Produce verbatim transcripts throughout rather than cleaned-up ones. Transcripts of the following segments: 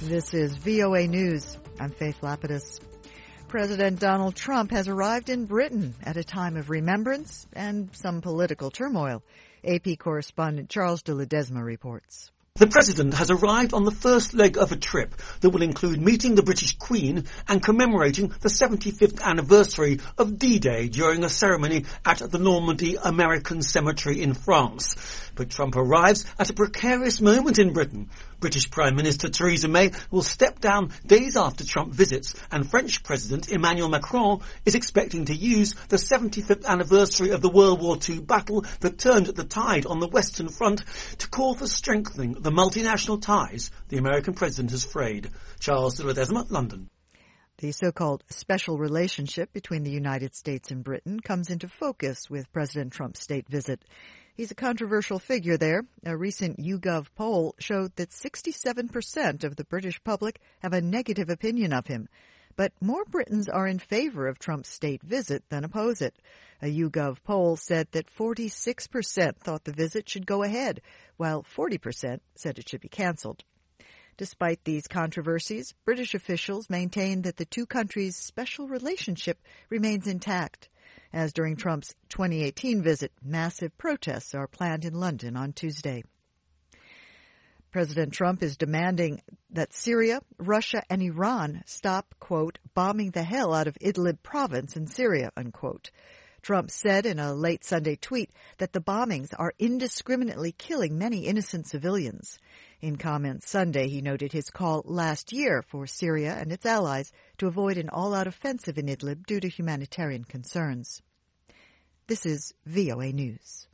This is V O A News. I'm Faith Lapidus. President Donald Trump has arrived in Britain at a time of remembrance and some political turmoil. A P correspondent Charles de Ledesma reports. The President has arrived on the first leg of a trip that will include meeting the British Queen and commemorating the seventy-fifth anniversary of D-Day during a ceremony at the Normandy American Cemetery in France. But Trump arrives at a precarious moment in Britain. British Prime Minister Theresa May will step down days after Trump visits, and French President Emmanuel Macron is expecting to use the seventy-fifth anniversary of the World War Two battle that turned the tide on the Western Front to call for strengthening the multinational ties the American president has frayed. Charles de Ledesma, London. The so-called special relationship between the United States and Britain comes into focus with President Trump's state visit. He's a controversial figure there. A recent YouGov poll showed that sixty-seven percent of the British public have a negative opinion of him. But more Britons are in favor of Trump's state visit than oppose it. A YouGov poll said that forty-six percent thought the visit should go ahead, while forty percent said it should be canceled. Despite these controversies, British officials maintain that the two countries' special relationship remains intact. As during Trump's twenty eighteen visit, massive protests are planned in London on Tuesday. President Trump is demanding that Syria, Russia, and Iran stop, quote, bombing the hell out of Idlib province in Syria, unquote. Trump said in a late Sunday tweet that the bombings are indiscriminately killing many innocent civilians. In comments Sunday, he noted his call last year for Syria and its allies to avoid an all-out offensive in Idlib due to humanitarian concerns. This is V O A News.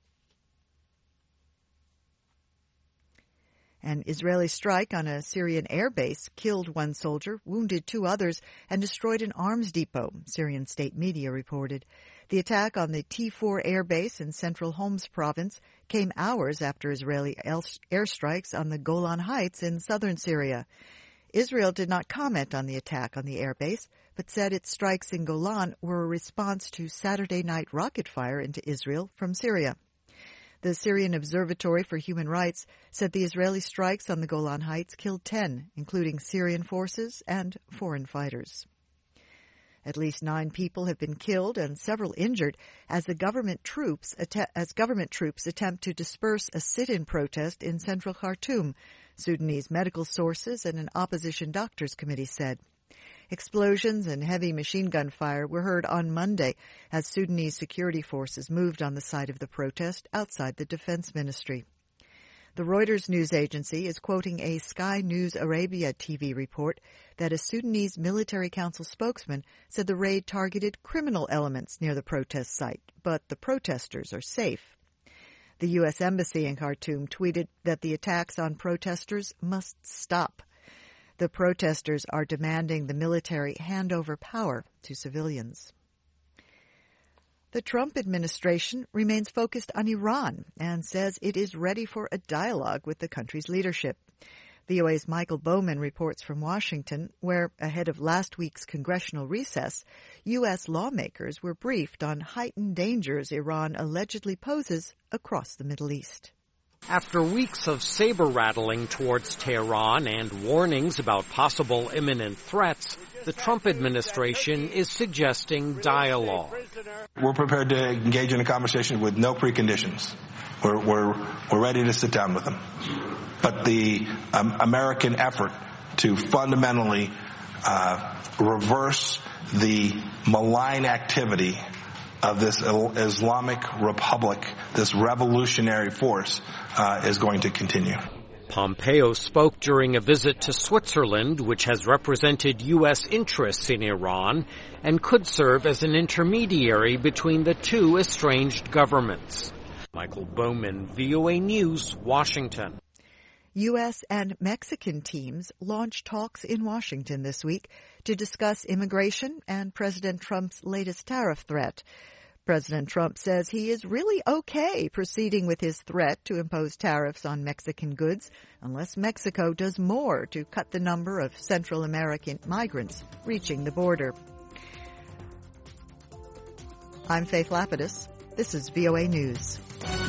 An Israeli strike on a Syrian airbase killed one soldier, wounded two others, and destroyed an arms depot, Syrian state media reported. The attack on the T four airbase in central Homs province came hours after Israeli airstrikes on the Golan Heights in southern Syria. Israel did not comment on the attack on the airbase, but said its strikes in Golan were a response to Saturday night rocket fire into Israel from Syria. The Syrian Observatory for Human Rights said the Israeli strikes on the Golan Heights killed ten, including Syrian forces and foreign fighters. At least nine people have been killed and several injured as the government troops as government troops attempt to disperse a sit-in protest in central Khartoum, Sudanese medical sources and an opposition doctors committee said. Explosions and heavy machine gun fire were heard on Monday as Sudanese security forces moved on the site of the protest outside the defense ministry. The Reuters news agency is quoting a Sky News Arabia T V report that a Sudanese military council spokesman said the raid targeted criminal elements near the protest site, but the protesters are safe. The U S Embassy in Khartoum tweeted that the attacks on protesters must stop. The protesters are demanding the military hand over power to civilians. The Trump administration remains focused on Iran and says it is ready for a dialogue with the country's leadership. V O A's Michael Bowman reports from Washington, where, ahead of last week's congressional recess, U S lawmakers were briefed on heightened dangers Iran allegedly poses across the Middle East. After weeks of saber-rattling towards Tehran and warnings about possible imminent threats, the Trump administration is suggesting dialogue. We're prepared to engage in a conversation with no preconditions. We're, we're, we're ready to sit down with them. But the um, American effort to fundamentally uh, reverse the malign activity of this Islamic Republic, this revolutionary force, uh, is going to continue. Pompeo spoke during a visit to Switzerland, which has represented U S interests in Iran and could serve as an intermediary between the two estranged governments. Michael Bowman, V O A News, Washington. U S and Mexican teams launched talks in Washington this week to discuss immigration and President Trump's latest tariff threat. President Trump says he is really okay proceeding with his threat to impose tariffs on Mexican goods unless Mexico does more to cut the number of Central American migrants reaching the border. I'm Faith Lapidus. This is V O A News.